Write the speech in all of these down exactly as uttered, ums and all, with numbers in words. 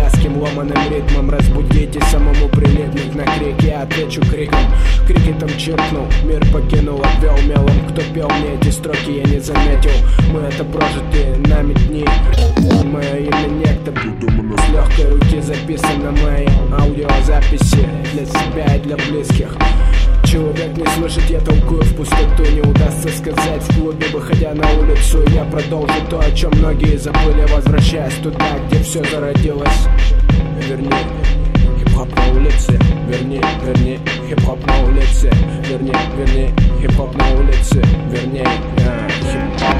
вязким ломаным ритмом. Разбудите самому прилипнуть на крик. Я отвечу криком, крикетом чиркнул. Мир покинул, обвел мелом. Кто пел мне эти строки, я не заметил. Мы это прожитые нами дни. Мое имя некто с легкой руки записано мои аудиозаписи для себя и для близких. Человек не слышит, я толкую в пустоту. Не удастся сказать в клубе, выходя на улицу. Я продолжу то, о чем многие забыли, возвращаясь туда, где все зародилось. Верни хип-хоп на улице. Верни, верни хип-хоп на улице. Верни, верни хип-хоп на улице. Верни хип-хоп.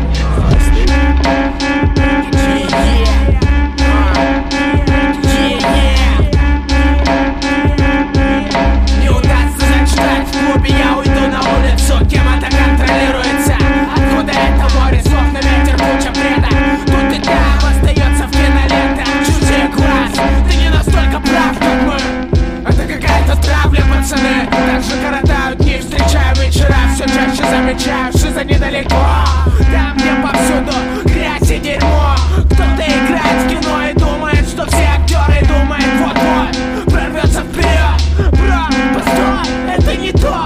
Я уйду на улицу, кем это контролируется? Откуда это море, слов на ветер, куча бреда? Тут и там остается в кинолентах чужие глаз. Ты не настолько прав, как мы. Это какая-то травля, пацаны. Так же коротают дни, встречаю вечера. Все чаще замечаю, жиза недалеко. Там, где повсюду грязь и дерьмо. Кто-то играет в кино и думает, что все актеры думают, вот-вот прорвется вперед. Бро, постой, это не то.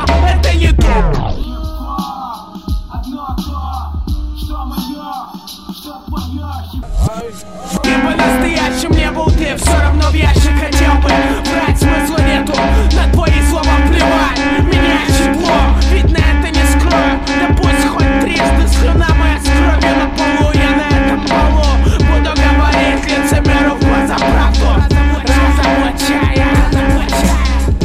Кем бы настоящим не был ты, все равно в ящик хотел бы. Брать смысла нету, на твои слова плевать. Меня число, видно это не скрою. Да пусть хоть трижды слюна моя с кровью на полу. Я на этом полу буду говорить лицемеру в глаза правду. Разоблачая, разоблачая.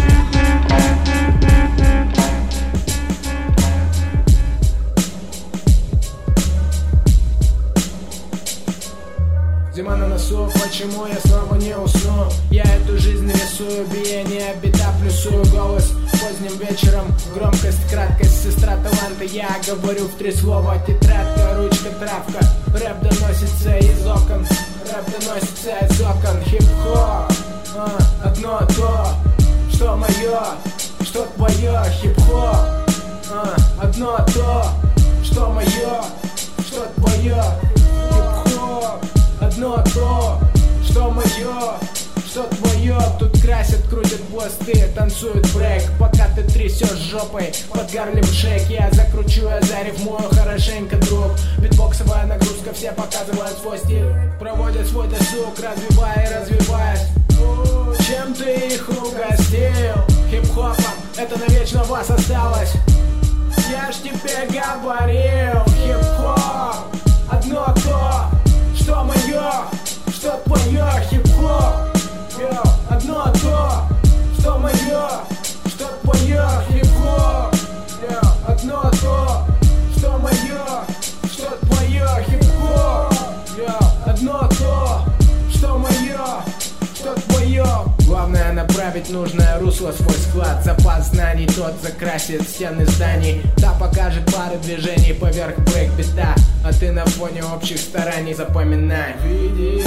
Зима на носу, почему я снова не усну? Я эту жизнь рисую, биение, бита плюсую. Голос поздним вечером, громкость, краткость, сестра таланта. Я говорю в три слова, тетрадка, ручка, травка. Рэп доносится из окон, рэп доносится из окон. Хип-хоп, а, одно то, что мое, что твое. Хип-хоп, а, одно то, что мое, что твое. Хип-хоп, одно то, что мое, что твое. Тут красят, крутят пласты, танцуют брейк, пока ты трясешь жопой под Гарлем Шейк. Я закручу, я зарифмую хорошенько, друг. Битбоксовая нагрузка, все показывают свой стиль, проводят свой досуг, развивая и развиваясь. Чем ты их угостил? Хип-хопом, это навечно вас осталось. Я ж тебе говорил, хип-хоп, одно то, что мое, что твое. Хип-хоп, йо, одно то, что мое, что твое. Хип-хоп, йо, одно то, что мое, что твое. Хип-хоп, йо, одно то, что мое, что твое. Главное направить нужное русло, свой склад. Запас знаний тот закрасит стены зданий. Да покажет пары движений поверх брейк-бита. А ты на фоне общих стараний запоминай. Видеть,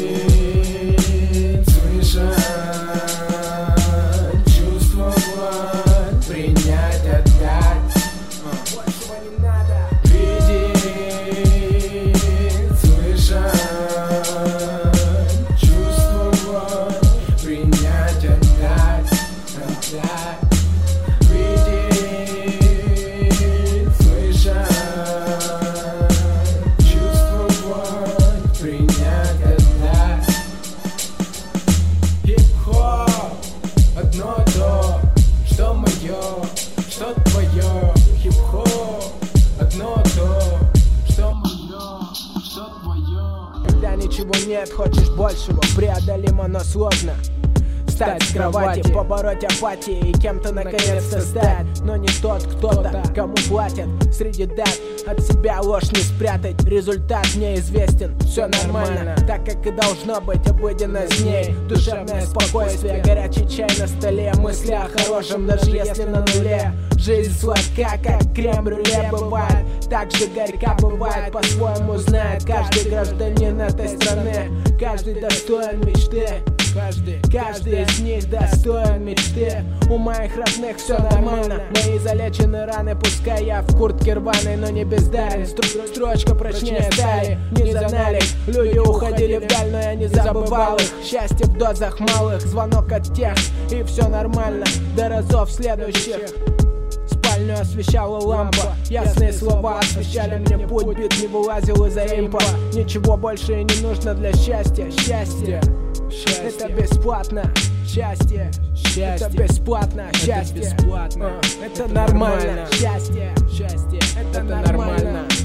слышать, чувствовать, принять, отдать. Большего не надо. Видеть, слышать, принять, отдать, отдать. Видеть, слышать, чувствовать, принять, отдать. Хип-хоп, одно то, что мое, что твое. Хип-хоп, одно то, что мое, что твое. Когда ничего нет, хочешь большего, преодолимо, но сложно. Встать с кровати, побороть апатии и кем-то наконец-то стать. Но не тот кто-то, кому платят. Среди дат от себя ложь не спрятать. Результат неизвестен, все нормально, так как и должно быть. Обыденность в ней, душевное спокойствие, горячий чай на столе, мысли о хорошем, даже если на нуле. Жизнь сладка, как крем-брюле бывает, так же горька бывает, по-своему знает каждый гражданин этой страны. Каждый достоин мечты, Каждый, каждый из них достоин мечты. У моих родных все нормально. Мои залечены раны, пускай я в куртке рваной, но не бездарен. Стру- Строчка прочнее стали, не заналик. Люди уходили вдаль, но я не забывал их. Счастье в дозах малых, звонок от тех, и все нормально, до разов следующих. Спальню освещала лампа, ясные слова освещали мне путь. Бит не вылазил из-за импа. Ничего больше и не нужно для счастья. Счастье, счастье. Это бесплатно. Счастье, счастье. Это бесплатно. Счастье, это бесплатно. Это, это нормально. Счастье, счастье. Это, это нормально. нормально.